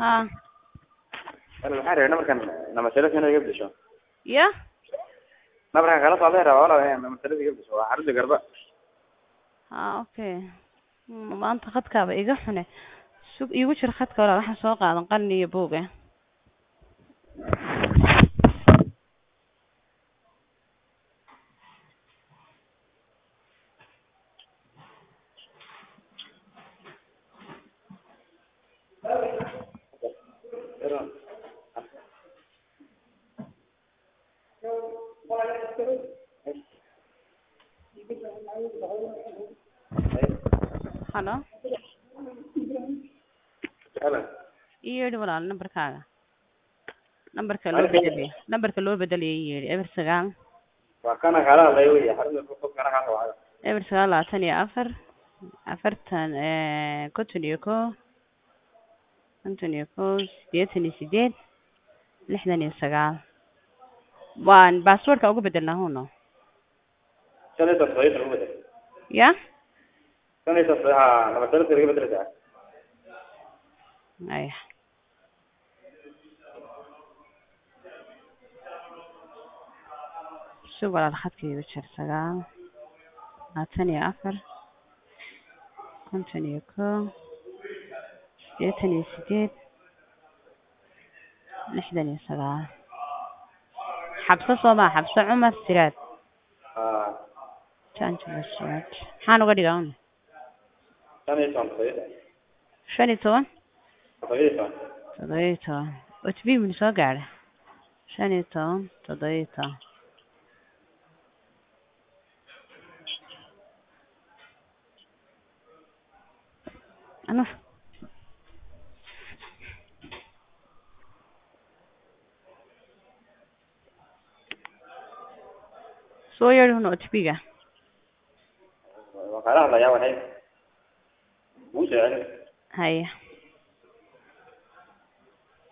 ها أنا الحين نمبر 3 هنا يقبل شو يا نمبر خلاص عليه ولا يعني نمبر 3 يقبل شو عرض قربة اوكي ما انت خدك ايغا خنه سوق iigu jir khadka walaal waxaan soo qaadan qalin iyo buug halo هلا iyo walaal nambarka loo bedeliyo eber 9 وكان خلاص أيوة حرنا فوق كان خلاص eber 9 afartan konton iyo kow 88 69 waan passwordka ugu bedelnaa huno سنة تصحيح المدة ya سنة تصحيح نمبر 3 يقبل 3 ay soo walaal khadka iigu jir 9 24 konton iyo kow 88 69 xabso Soomaa xabso Cumar Siraad janjo Siraad maxaan uga dhigaa سنة تصحيح 15 صحيح 17 OTP min soo gaaray 15 17 ana soo yeedhno OTP-ga وخلاص لا يا وحي مو سهل haya